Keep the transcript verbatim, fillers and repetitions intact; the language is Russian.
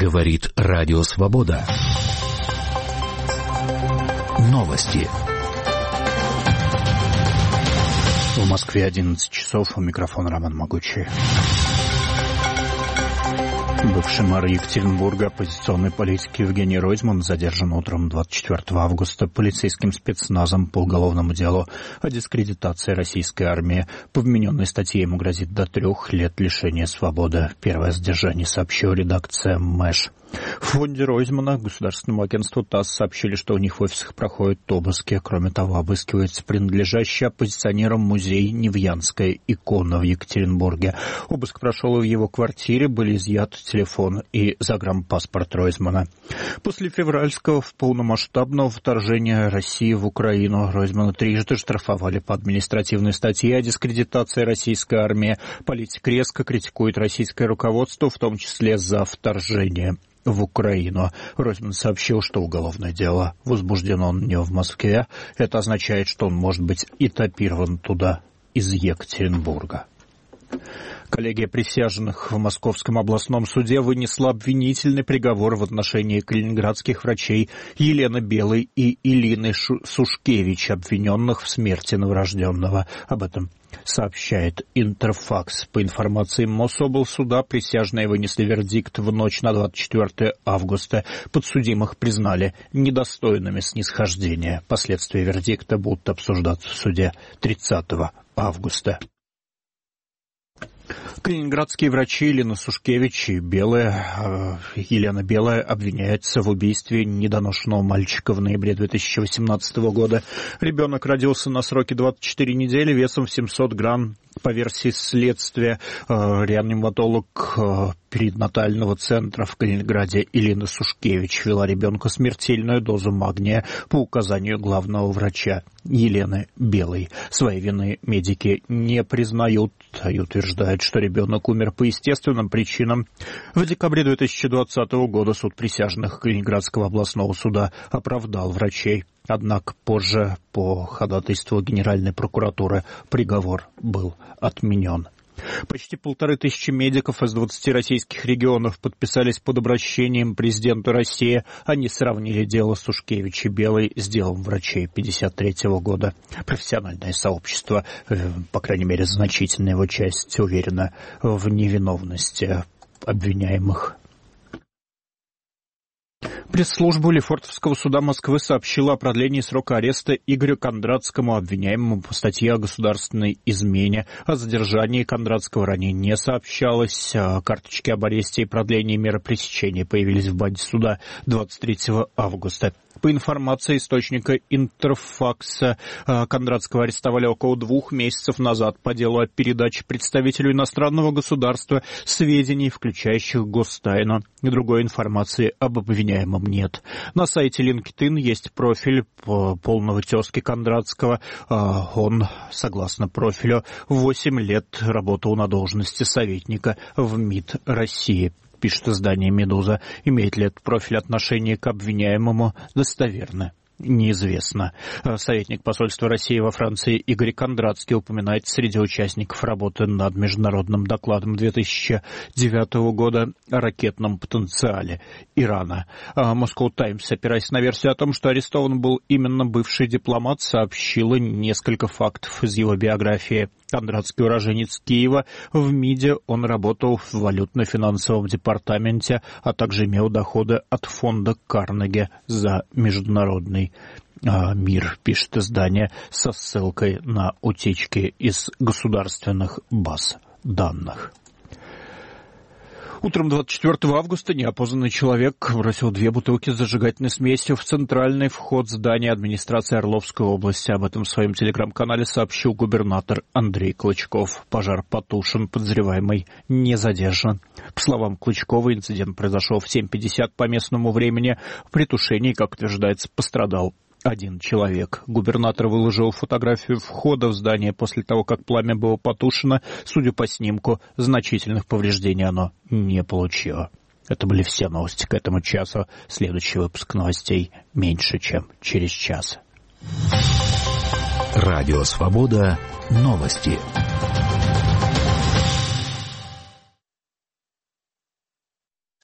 Говорит Радио Свобода. Новости. В Москве одиннадцать часов. У микрофона Роман Могучий. Бывший мэр Екатеринбурга, оппозиционный политик Евгений Ройзман задержан утром двадцать четвёртого августа полицейским спецназом по уголовному делу о дискредитации российской армии. По вмененной статье ему грозит до трех лет лишения свободы. Первое задержание сообщила редакция МЭШ. В фонде Ройзмана государственному агентству ТАСС сообщили, что у них в офисах проходят обыски. Кроме того, обыскивается принадлежащий оппозиционерам музей «Невьянская икона» в Екатеринбурге. Обыск прошел и в его квартире, были изъяты телефон и загранпаспорт Ройзмана. После февральского полномасштабного вторжения России в Украину Ройзмана трижды штрафовали по административной статье о дискредитации российской армии. Политик резко критикует российское руководство, в том числе за вторжение в Украину. Ройзман сообщил, что уголовное дело возбуждено он не в Москве. Это означает, что он может быть этапирован туда из Екатеринбурга. Коллегия присяжных в Московском областном суде вынесла обвинительный приговор в отношении калининградских врачей Елены Белой и Илины Сушкевич, обвиненных в смерти новорожденного. Об этом сообщает Интерфакс. По информации Мособлсуда, присяжные вынесли вердикт в ночь на двадцать четвёртое августа. Подсудимых признали недостойными снисхождения. Последствия вердикта будут обсуждаться в суде тридцатого августа. Калининградские врачи Елена Сушкевич и Белая, э, Елена Белая обвиняются в убийстве недоношенного мальчика в ноябре две тысячи восемнадцатого года. Ребенок родился на сроке двадцать четыре недели, весом в семьсот грамм. По версии следствия, э, реаниматолог э, перинатального центра в Калининграде Елена Сушкевич ввела ребенку смертельную дозу магния по указанию главного врача Елены Белой. Своей вины медики не признают и утверждают, что ребенок умер по естественным причинам. В декабре две тысячи двадцатого года суд присяжных Калининградского областного суда оправдал врачей. Однако позже, по ходатайству Генеральной прокуратуры, приговор был отменен. Почти полторы тысячи медиков из двадцати российских регионов подписались под обращением президента России. Они сравнили дело Сушкевич и Белой с делом врачей пятьдесят третьего года. Профессиональное сообщество, по крайней мере значительная его часть, уверена в невиновности обвиняемых. Пресс-служба Лефортовского суда Москвы сообщила о продлении срока ареста Игорю Кондратскому, обвиняемому по статье о государственной измене. О задержании Кондратского ранее не сообщалось. Карточки об аресте и продлении меры пресечения появились в базе суда двадцать третьего августа. По информации источника Интерфакса, Кондратского арестовали около двух месяцев назад по делу о передаче представителю иностранного государства сведений, включающих гостайну. Другой информации об обвиняемом нет. На сайте LinkedIn есть профиль полного тезки Кондратского. Он, согласно профилю, восемь лет работал на должности советника в МИД России. Пишет издание «Медуза». Имеет ли этот профиль отношение к обвиняемому, достоверно неизвестно. Советник посольства России во Франции Игорь Кондратский упоминает среди участников работы над международным докладом две тысячи девятого года о ракетном потенциале Ирана. Moscow Times, опираясь на версию о том, что арестован был именно бывший дипломат, сообщила несколько фактов из его биографии. Кондратский уроженец Киева. В МИДе он работал в валютно-финансовом департаменте, а также имел доходы от фонда Карнеги за международный а, мир, пишет издание со ссылкой на утечки из государственных баз данных. Утром двадцать четвёртого августа неопознанный человек бросил две бутылки с зажигательной смесью в центральный вход здания администрации Орловской области. Об этом в своем телеграм-канале сообщил губернатор Андрей Клычков. Пожар потушен, подозреваемый не задержан. По словам Клычкова, инцидент произошел в семь пятьдесят по местному времени. При тушении, как утверждается, пострадал один человек. Губернатор выложил фотографию входа в здание после того, как пламя было потушено. Судя по снимку, значительных повреждений оно не получило. Это были все новости к этому часу. Следующий выпуск новостей меньше, чем через час. Радио Свобода. Новости.